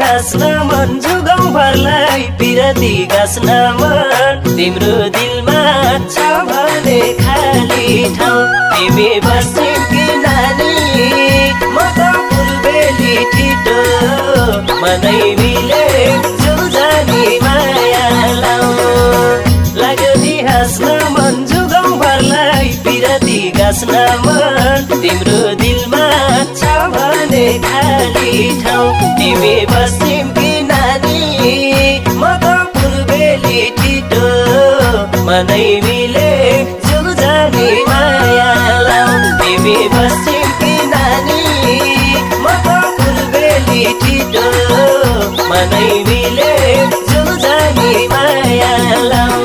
हाँस्न मन जुगाउँ भरलाई पिरती गाँस्न मन तिम्रो दिलमा छ भने खाली ठाउँ तिमी बस्छौ कि नानी म त फुलबेली ठिटो मनै मिले जुजानी माया लाउँ लाग्यो नि हाँस्न मन जुगाउँ भरलाई पिरती गाँस्न मन तिम्रो दिलमा छ भने खाली ठाउँ तिमी बस्छौ कि नानी म त फुलबेली ठिटो मनै मिले जुजानी माया लाउँ तिमी बस्छौ कि नानी म त फुलबेली ठिटो मनै मिले जुजानी माया लाउँ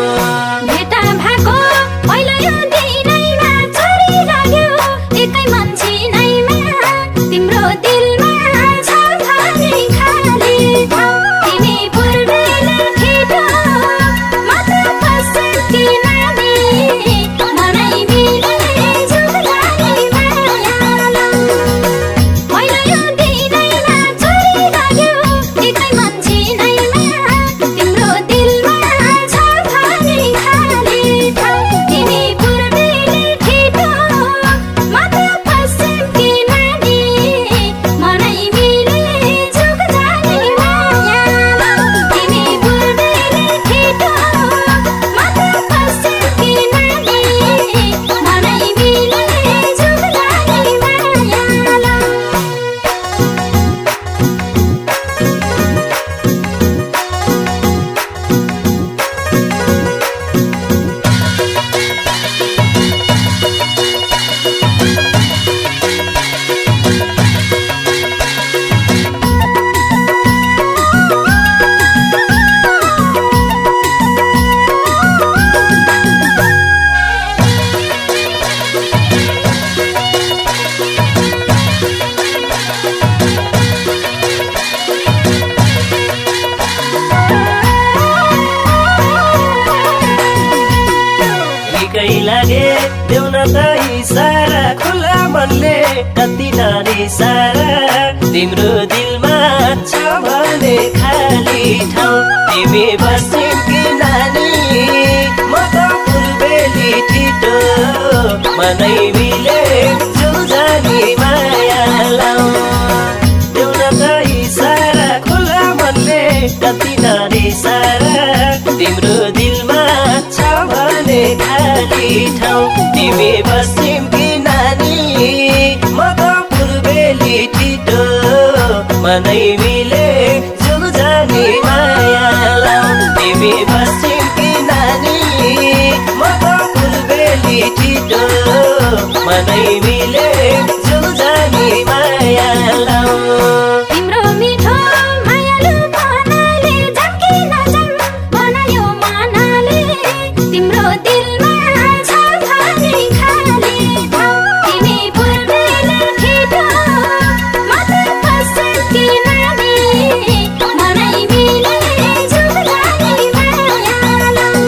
लागे देउन त इसारा खुला मनले कति नानी सारा तिम्रो दिलमा छ भने खाली ठाउँ तिमी बस्छौ कि नानी म त फुलबेली ठिटो मनै मिले जुजानी माया लाउँ देउन त इसारा खुला मनले कति नानी सारा तिम्रो दिलमा छ भने खाली ठाउँ तिमी बस्छौ कि नानी म त फुलबेली ठिटो मनै मिले जुजानी माया लाउँ तिमी बस्छौ कि नानी म त फुलबेली ठिटो मनै मिले जुजानी माया लाउँ तिम्रो मिठो मायालु मनाले झम्किन जाम बनायो मनाले तिम्रो दिलमा छ भने खाली ठाउँ तिमी फुलबेली ठिटो म त बस्छौ कि नानी मनै मिले जुजानी माया लाउँ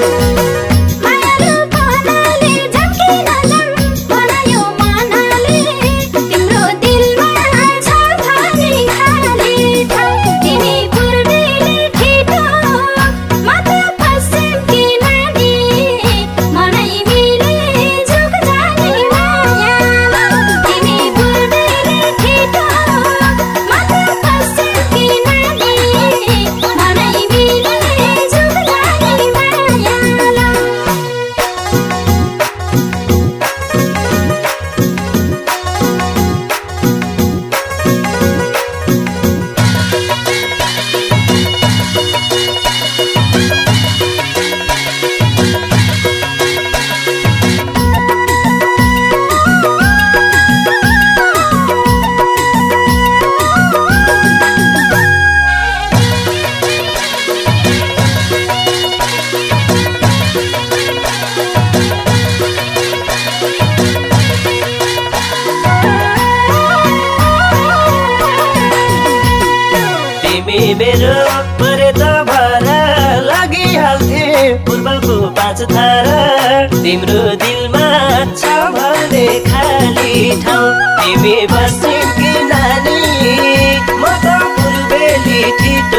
मायालु मनाले झम्किन जाम बनायो मनाले तिम्रो दिलमा छ भने खाली ठाउँ तिमी फुलबेली ठिटो म त बस्छौ कि नानी मनै मिले जुजानी माया लाउँ तिमी फुलबेली ठिटो म त बस्छौ कि नानी मनै मिले जुजानी माया लाउँ तिमी मेरो परे त भरा लागिहाल्थे पूर्वको पाँच थारा तिम्रो दिलमा छ भने खाली ठाउँ तिमी बस्छौ कि नानी म त फुलबेली ठिटो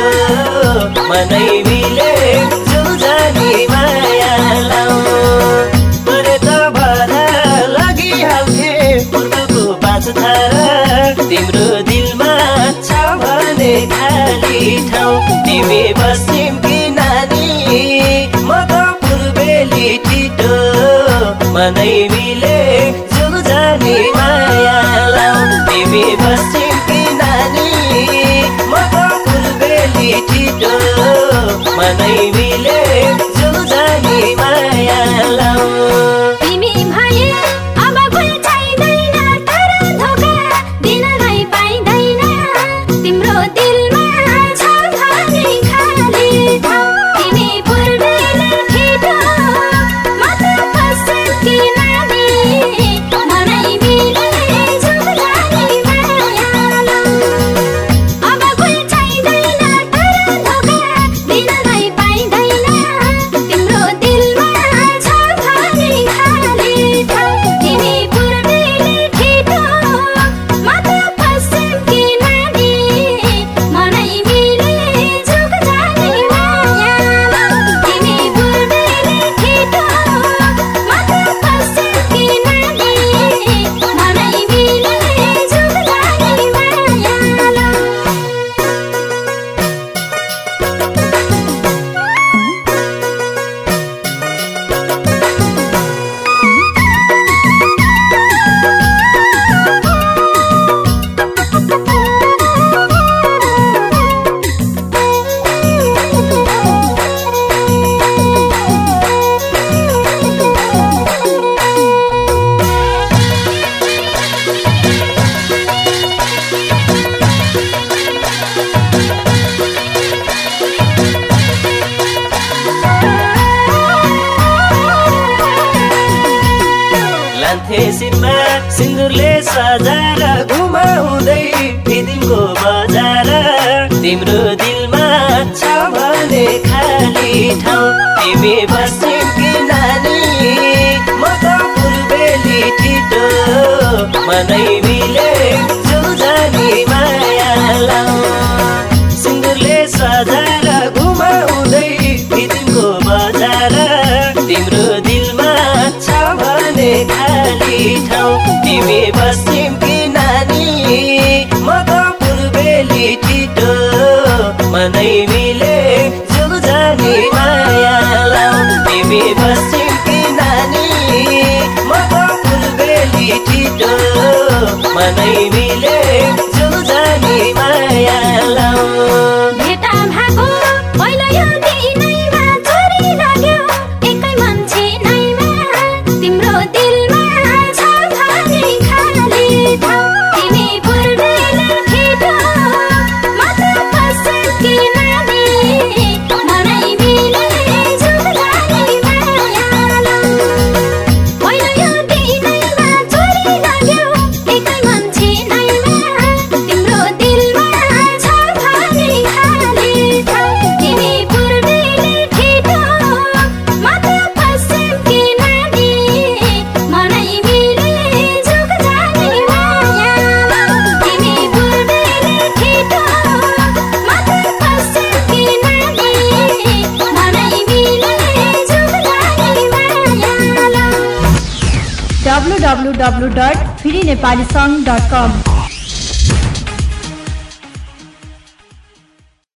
मनै मिले जुग जानी माया लाऊ परे त भर लागिहाल्थे पूर्वको पाँच थारा तिम्रो दिलमा छ भने खाली ठाउँ तिमी पश्चिम कि नानी म त पूर्वेली छिटो मनै मिले जुग जानी माया लाऊ तिमी पश्चिम कि नानी म त पूर्वेली छिटो मनै मिले जुग जानी माया लाऊ तिमी भए अब भुल चाहिँदैन तर धोका दिनलाई पाइँदैन तिम्रो दिलमा छ भने खाली ठाउँ तिमी पूर्वेली छिटो म त पश्चिम कि नानी मनै मिले जुग जानी माया लाऊ अब भुल चाहिँदैन तर धोका दिनलाई पाइँदैन तिम्रो दिलमा छ भने खाली ठाउँ तिमी पूर्वेली छिटो म त पश्चिम कि नानी मनै मिले जुग जानी माया लाऊ तिमी पूर्वेली छिटो म त पश्चिम कि नानी मनै मिले जुग जानी माया लाऊ लान्थे सिनमा सिन्दुरले सजाएर घुमाउँदै दिनको बजार तिम्रो दिलमा छ भने खाली ठाउँ तिमी पश्चिम कि नानी म त पूर्वेली छिटो मनै मिले जुग जानी माया लाऊ सिन्दुरले सजाएर घुमाउँदै दिनको बजार तिम्रो दिलमा छ भने खाली ठाउँ तिमी पश्चिम कि नानी म त पूर्वेली छिटो मनै मिले जुग जानी माया लाऊ तिमी पश्चिम कि नानी म त पूर्वेली छिटो मनै मिले जुग जानी माया लाऊ भेटा भएको पहिलो यो दिनैमा चोरी लाग्यो एकै मान्छे नैमा तिम्रो दिलमा छ भने खाली ठाउँ तिमी पूर्वेली छिटो म त पश्चिम कि नानी मनै मिले जुग जानी माया लाऊ पहिलो यो दिनैमा चोरी लाग्यो एकै मान्छे नैमा तिम्रो दिलमा छ भने खाली ठाउँ तिमी पूर्वेली छिटो म त पश्चिम कि नानी मनै मिले जुग जानी माया लाऊ तिमी पूर्वेली छिटो म त पश्चिम कि नानी मनै मिले जुग जानी माया लाऊ www.freenepalisong.com